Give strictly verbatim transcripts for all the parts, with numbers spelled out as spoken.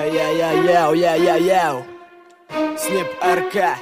Йоу, йоу, йоу, йоу. Snipp эр ка.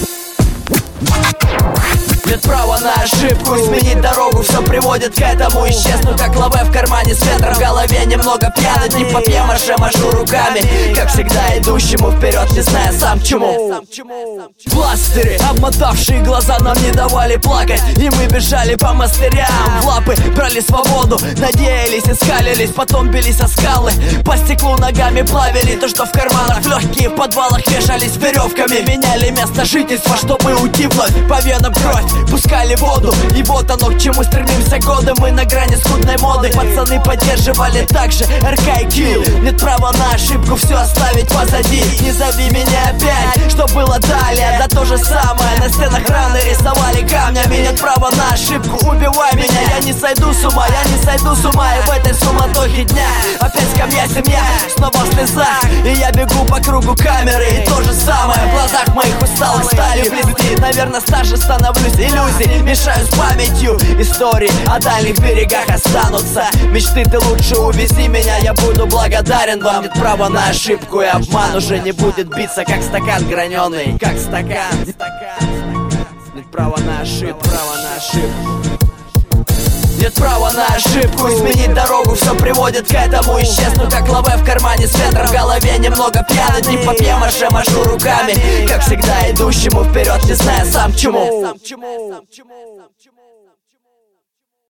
Нет права на ошибку, изменить дорогу, все приводит к этому. Исчезну, как лаве в кармане с ветром в голове, немного пьяный, не попьемаше, машу руками, как всегда идущему вперед, не зная сам к чему. Бластеры, обмотавшие глаза, нам не давали плакать, и мы бежали по монастырям. В лапы брали свободу, надеялись и скалились, потом бились о скалы, по стеклу ногами плавили то, что в карманах, в легкие в подвалах вешались веревками, меняли место жительства, чтобы уйти вновь, по венам кровь пускали воду, и вот оно, к чему стремимся годы. Мы на грани скудной моды, пацаны поддерживали также эр ка и кью. Нет права на ошибку, все оставить позади. Не зови меня опять, что было далее, да то же самое. На стенах раны рисовали камнями. Нет права на ошибку, убивай меня. Я не сойду с ума, я не сойду с ума. И в этой суматохе дня опять скамья, семья, снова в слезах, и я бегу по кругу камеры. И то же самое в глазах моих усталых стали блести. Наверное, старше становлюсь, иллюзий мешаю с памятью. Истории о дальних берегах останутся. Мечты ты лучше увези меня, я буду благодарен вам. Нет права на ошибку, и обман уже не будет биться, как стакан граненый, как стакан. Нет права на ошибку, право на ошибку. Нет права на ошибку, изменить дорогу, все приводит к этому. Исчезну, как лаве в кармане с ветром в голове, немного пьяный, не попьемаше, машу руками, как всегда идущему вперед, не зная сам к чему.